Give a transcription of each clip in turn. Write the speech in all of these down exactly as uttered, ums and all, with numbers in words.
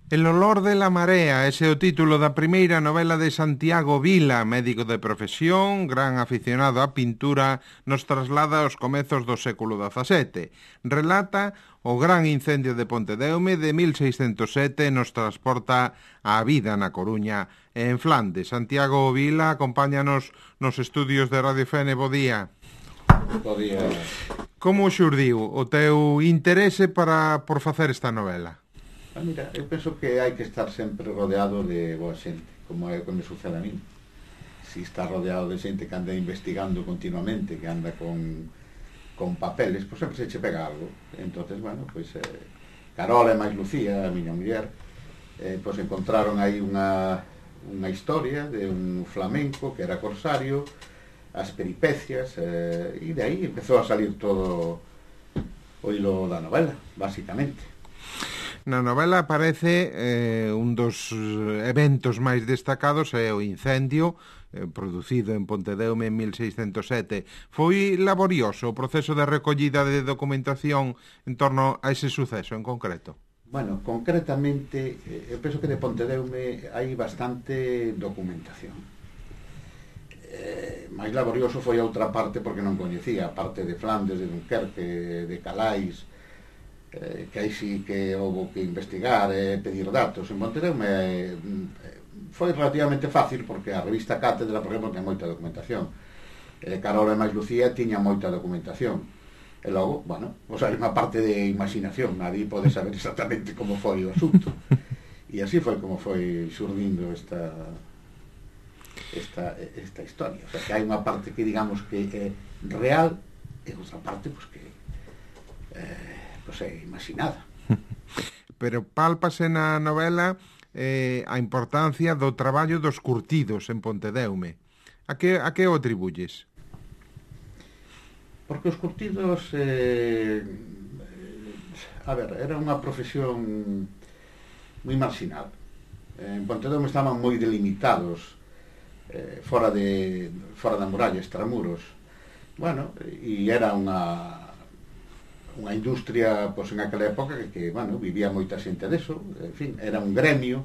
El olor de la marea, ese é o título da primeira novela de Santiago Vila, médico de profesión, gran aficionado á pintura, nos traslada aos comezos do século dezasete. Relata o gran incendio de Pontedeume de mil seiscentos sete e nos transporta á vida na Coruña e en Flandes. Santiago Vila, acompáñanos nos estudios de Radio Fene. Bo día. Bo día. Como xurdiu o teu interese para por facer esta novela? Ah, mira, eu penso que hai que estar sempre rodeado de boa xente, como é o que me sucede a mí. Si está rodeado de xente que anda investigando continuamente, que anda con, con papeles, pois sempre se che pega algo. Entonces, bueno, pois eh, Carola e máis Lucía, a miña muller, eh, pois encontraron aí unha, unha historia de un flamenco que era corsario, as peripecias, eh, e de aí empezou a salir todo o hilo da novela, basicamente. Na novela aparece eh, un dos eventos máis destacados é o incendio eh, producido en Pontedeume en mil seiscentos sete. Foi laborioso o proceso de recollida de documentación en torno a ese suceso en concreto? Bueno, concretamente, eh, eu penso que de Pontedeume hai bastante documentación. Eh, máis laborioso foi a outra parte porque non coñecía, a parte de Flandes, de Dunkerque, de Calais, eh, que aí sí que houve que investigar e eh, pedir datos. En Pontedeume eh, foi relativamente fácil porque a revista Cátedra, por exemplo, ten moita documentación. Eh, Carola e máis Lucía tiña moita documentación. E logo, bueno, pois hai unha parte de imaginación, nadie pode saber exactamente como foi o asunto. E así foi como foi xurdindo esta esta, esta historia. O sea, que hai unha parte que digamos que é real e outra parte pois que eh, pois é imaginada. Pero pálpase na novela eh, a importancia do traballo dos curtidos en Pontedeume. A que, a que o atribulles? Porque os curtidos eh, a ver, era unha profesión moi marginal. En Pontedeume estaban moi delimitados eh, fora de fora da muralla, extramuros. Bueno, e era unha unha industria, pois, en aquela época que, que, bueno, vivía moita xente deso, en fin, era un gremio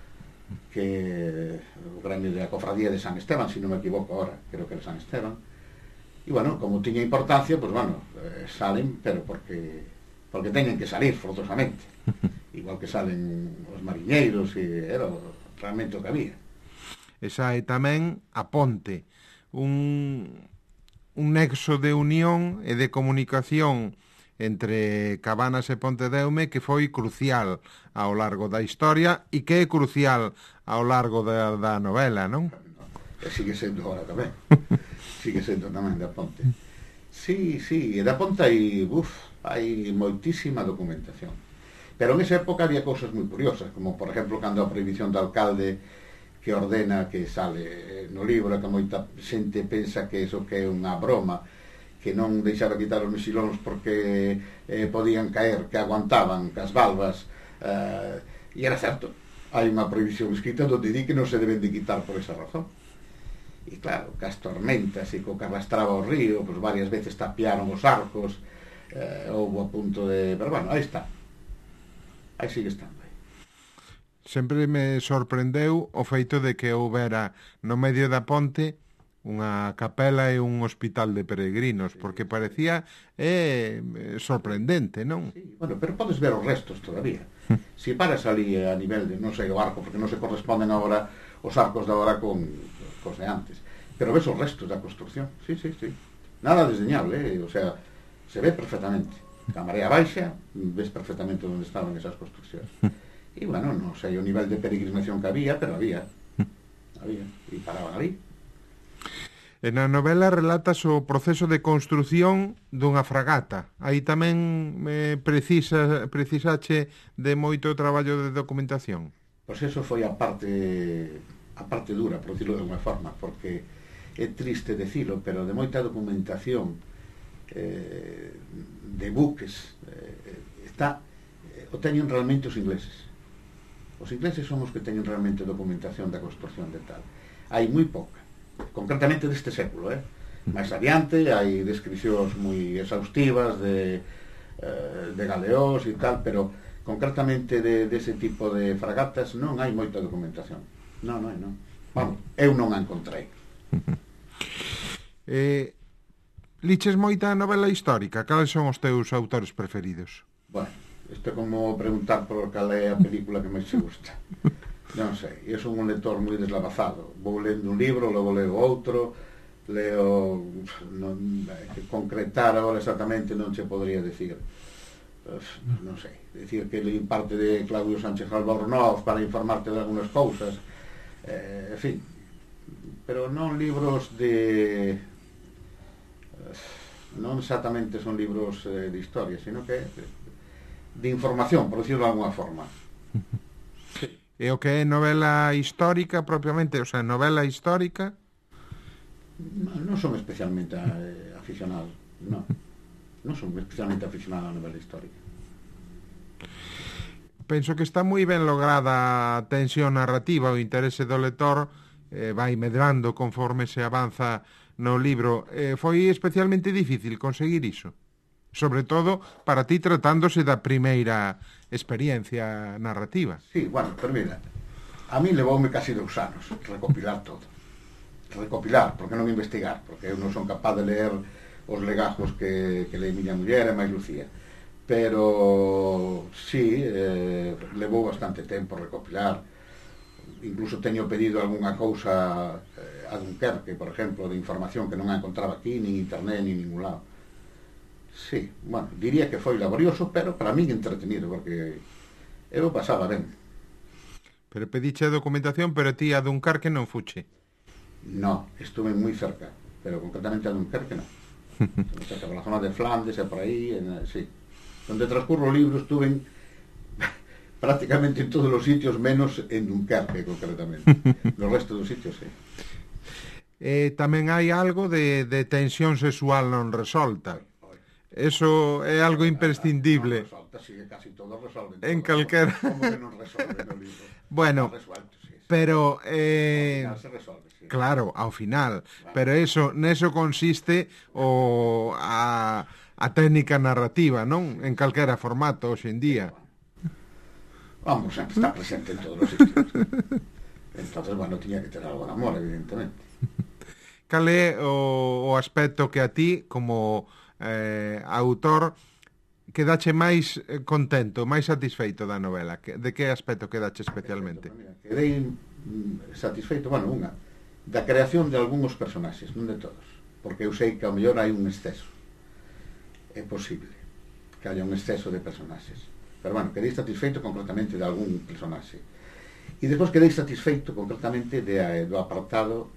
que o gremio da cofradía de San Esteban, se si non me equivoco ahora, creo que era San Esteban, e, bueno, como tiña importancia, pois, bueno, eh, salen, pero porque porque teñen que salir forzosamente, igual que salen os mariñeiros, e era realmente o que había. Esa é tamén a ponte, un, un nexo de unión e de comunicación entre Cabanas e Pontedeume que foi crucial ao largo da historia e que é crucial ao largo da, da novela, non? E sigue sendo agora tamén. Sigue sendo tamén da ponte. Sí, sí, e da ponte hai, uf, hai moitísima documentación. Pero en esa época había cousas moi curiosas, como por exemplo cando a prohibición do alcalde que ordena, que sale no libro, que moita xente pensa que eso que é unha broma, que non deixaba quitar os mexilóns porque eh, podían caer, que aguantaban, que as valvas, eh, e era certo. Hai unha prohibición escrita onde di que non se deben de quitar por esa razón. E claro, que as tormentas e co que arrastraba o río, pois varias veces tapiaron os arcos, eh, houve a punto de... Pero bueno, aí está. Aí sigue estando aí. Sempre me sorprendeu o feito de que houbera no medio da ponte unha capela e un hospital de peregrinos, porque parecía eh, sorprendente, non? Sí, bueno, pero podes ver os restos todavía. Si paras ali a nivel de, non sei, o arco, porque non se corresponden agora os arcos de agora con cos de antes, pero ves os restos da construcción. Sí, sí, sí. Nada desdeñable, eh? O sea, se ve perfectamente. A marea baixa, ves perfectamente onde estaban esas construccións. E, bueno, non sei o nivel de peregrinación que había, pero había. Había. E paraban ali. E na novela relatas o proceso de construción dunha fragata. Aí tamén me precisa, precisache de moito traballo de documentación. Pois eso foi a parte a parte dura, por dicirlo de alguma forma, porque é triste decilo, pero de moita documentación eh, de buques eh, está eh, o teñen realmente os ingleses. Os ingleses son os que teñen realmente documentación da construcción de tal. Hai moi pouca, concretamente deste século, eh? máis adiante hai descripcións moi exhaustivas de, eh, de galeóns e tal, pero concretamente de, dese tipo de fragatas non hai moita documentación. Non, non, non. Vamos, eu non a encontrei. eh, liches moita novela histórica? Cales son os teus autores preferidos? Bueno, isto é como preguntar por cal é a película que máis se gusta. Non sei, eu son un lector moi deslavazado. Vou lendo un libro, logo leo outro, leo... Non, que concretar agora exactamente non se podría decir. Non sei, decir que leí parte de Claudio Sánchez Albornoz para informarte de algunas cousas, eh, en fin, pero non libros de... non exactamente son libros eh, de historia, sino que de, de información, por decirlo de alguna forma. Sí. E o que é novela histórica propiamente, o sea, novela histórica? Non, non son especialmente eh, aficionado, non. Non son especialmente aficionado á novela histórica. Penso que está moi ben lograda a tensión narrativa, o interese do lector eh, vai medrando conforme se avanza no libro. Eh, foi especialmente difícil conseguir iso? Sobre todo para ti tratándose da primeira experiencia narrativa. Sí, bueno, pero mira, a mí levoume casi dous anos recopilar todo. Recopilar, porque non investigar, porque eu non son capaz de ler os legajos que, que leí miña muller e máis Lucía, pero sí, eh, levou bastante tempo recopilar. Incluso teño pedido algunha cousa eh, a Dunkerque, por exemplo, de información que non a encontraba aquí, nin internet, nin ningún lado. Sí, bueno, diría que foi laborioso, pero para min entretenido, porque eu pasaba ben. Pero pediche a documentación, pero ti a Dunkerque non fuche? No, estuve moi cerca, pero concretamente a Dunkerque non. Cerca por la zona de Flandes e por aí, en, sí. Donde transcurro o libro estuve en, prácticamente en todos os sitios, menos en Dunkerque, concretamente. No resto dos sitios, sí. Eh, tamén hai algo de, de tensión sexual non resolta. Eso é algo imprescindible. Non resolta, sí, casi todo resolve. En calquera... Como que non resolve no libro? Bueno, resuelto, sí, sí. Pero... Eh... Ao final se resolve, sí. Claro, ao final. Claro. Pero eso, neso consiste o a, a técnica narrativa, non? En calquera formato hoxe en día. Vamos, sempre está presente en todos os sitios. Entonces, bueno, tiña que ter algo de amor, evidentemente. Cal é o, o aspecto que a ti, como eh, autor, quedache máis contento, máis satisfeito da novela? De que aspecto quedache especialmente? Mira, quedei mm, satisfeito, bueno, unha, da creación de algúns personaxes, non de todos, porque eu sei que ao mellor hai un exceso. É posible que haya un exceso de personaxes. Pero, bueno, quedei satisfeito concretamente de algún personaxe. E despois quedei satisfeito concretamente de, do apartado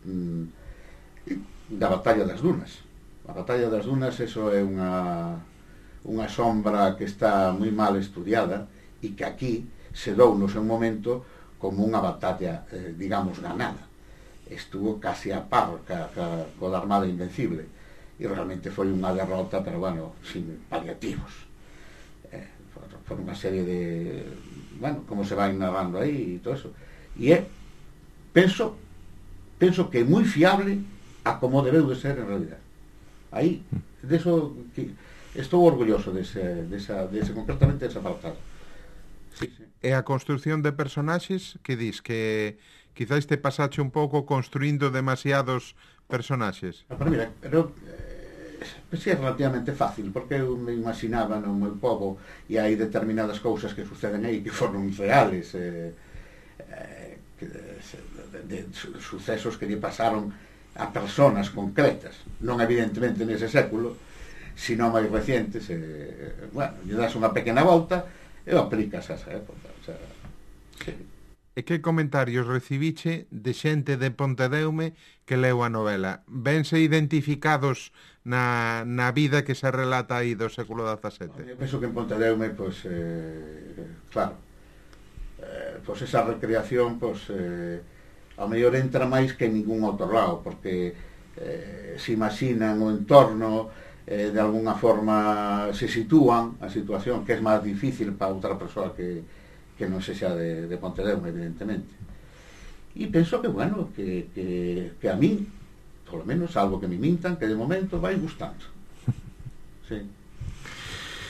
mm, da Batalla das Dunas. A Batalla das Dunas, eso é unha, unha sombra que está moi mal estudiada e que aquí se dou no seu momento como unha batalla, eh, digamos, ganada. Estuvo casi a par ca, ca, co da Armada Invencible e realmente foi unha derrota, pero, bueno, sin paliativos. Eh, por, por unha serie de... bueno, como se vai narrando aí e todo eso. E é, penso, penso que é moi fiable a como debeu de ser en realidad. Aí, de eso, que, estou orgulloso dese, desa, dese, concretamente dese apartado. Sí, sí. E a construción de personaxes, que dis? Que quizás te pasache un pouco construindo demasiados personaxes? Pero mira, pero, eh, pues é relativamente fácil, porque eu me imaginaba no meu pobo e hai determinadas cousas que suceden aí que foron reales, eh, eh, que, de, de, de sucesos que lle pasaron a personas concretas, non evidentemente nese século, sino máis recientes, eh, bueno, lle das unha pequena volta e o aplicas a esa época. O sea, sí. E que comentarios recibiche de xente de Pontedeume que leu a novela? Vense identificados na, na vida que se relata aí do século dezasete? Eu penso que en Pontedeume, pois, eh, claro, eh, pois esa recreación, pois, eh, ao mellor entra máis que en ningún outro lado, porque eh, se imaginan o entorno, eh, de alguna forma se sitúan a situación, que é máis difícil para outra persoa que, que non se xa de, de Pontedeume, evidentemente. E penso que, bueno, que, que, que a min, polo menos, algo que me mintan, que de momento vai gustando. Sí.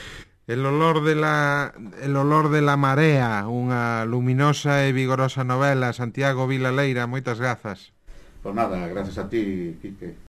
El olor de la El olor de la marea, unha luminosa e vigorosa novela. Santiago Vila Leira, moitas grazas. Pues nada, gracias a ti, Quique.